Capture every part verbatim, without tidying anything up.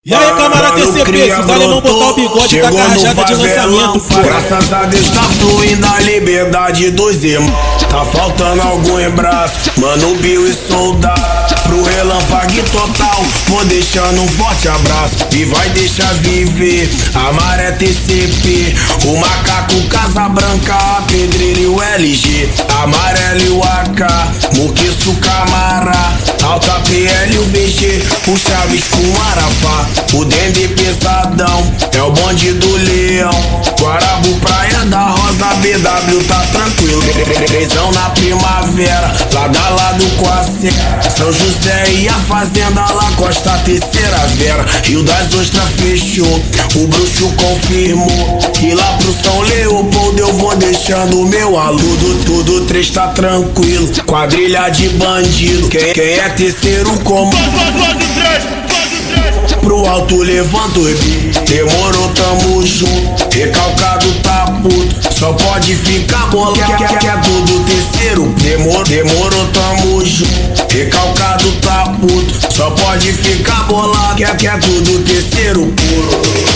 E aí, camarada T C P, se os alemão botar o bigode, tá com a rajada de lançamento, pô. Graças a Deus tá fluindo a liberdade dos irmãos. Tá faltando alguns braços, Mano Bill e Soldado. Pro Relampague total, vou deixando um forte abraço. E vai deixar viver a Maré T C P, o Macaco Casa Branca, a Pedreira e o L G, Amarelo e o A K, Muquiço Camara, Alta P L e o B G, o Chaves com o Marafá, o Dendê Pesadão, é o bonde do Leão, Guarabu Praia da Rosa, B W tá tranquilo. Trezão na primavera, lado a lado com a Serra, São José e a Fazenda lá, Costa Terceira Vera, Rio das Ostras fechou, o bruxo confirmou que lá pro São Leopoldo eu vou deixando o meu alô. Tudo, tudo três tá tranquilo, quadrilha de bandido, quem, quem é terceiro comando pro alto levanta o rei. Demorou, tamo junto, recalcado tá puto, só pode ficar bola, que, que, que é tudo terceiro. Demorou, demorou, tamo junto, recalcado tá puto, só pode ficar bolado, que, que é tudo terceiro puro.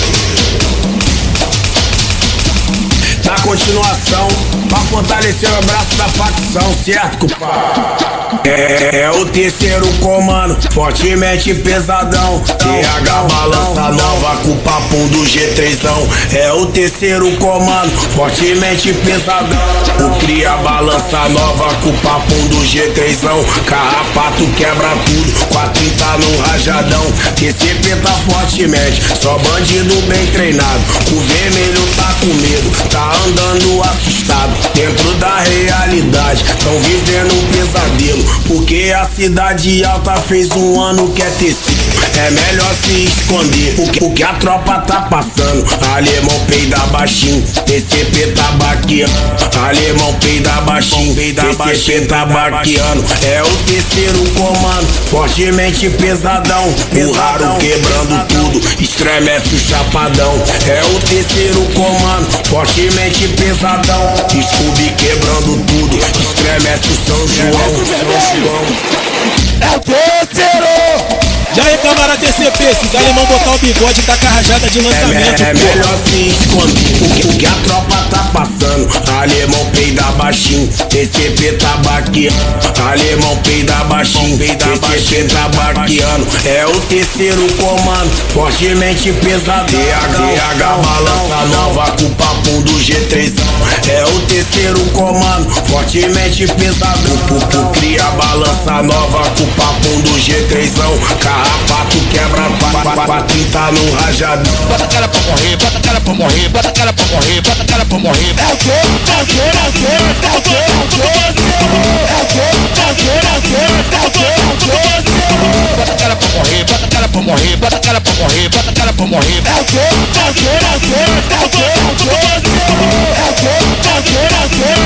Na continuação, pra fortalecer o braço da facção, certo, compadre? É, é o terceiro comando, fortemente pesadão. T H balança nova com o papum do G trêsão. É o terceiro comando, fortemente pesadão. O cria balança nova com o papum do G trêsão. Carrapato quebra tudo, com a trinta no rajadão. T C P tá fortemente, só bandido bem treinado. O vermelho tá com medo, tá andando assustado. Dentro da realidade, tão vivendo um pesadelo, porque a cidade alta fez um ano que é tecido. É melhor se esconder, porque, porque a tropa tá passando. Alemão peida baixinho, T C P tá baqueando. Alemão peida baixinho, T C P tá baqueando. É o terceiro comando, fortemente pesadão. O raro quebrando tudo, estremece o chapadão. É o terceiro comando, fortemente pesadão. Scooby quebrando tudo, estremece o São João. São João. É o terceiro! E aí, camarada T C P, se os alemão botar o bigode, tá com a rajada de lançamento, É, é melhor se esconder, porque, porque a tropa tá passando. Alemão peida baixinho, T C P tá baqueando. Alemão peida baixinho, T C P tá baqueando. É o terceiro comando, fortemente pesado. T H balança nova com o papum do G trêsão. É o terceiro comando, fortemente pesado. O cria balança nova com o papum do G trêsão. Carrapato quebra com a trinta no rajadão. Bota a cara pra morrer, bota a cara pra morrer, bota a cara pra morrer, bota a cara pra morrer. É o que? É o que? É o que? É o que? É o que? É o que? É o que? É o que? É o que? É o que? Bota a cara pra morrer, bota a cara pra morrer, bota a cara pra morrer, bota a cara pra morrer. É o que? É o que? É o que? É o que? É o que? É o que? É o que? É o que? É o que?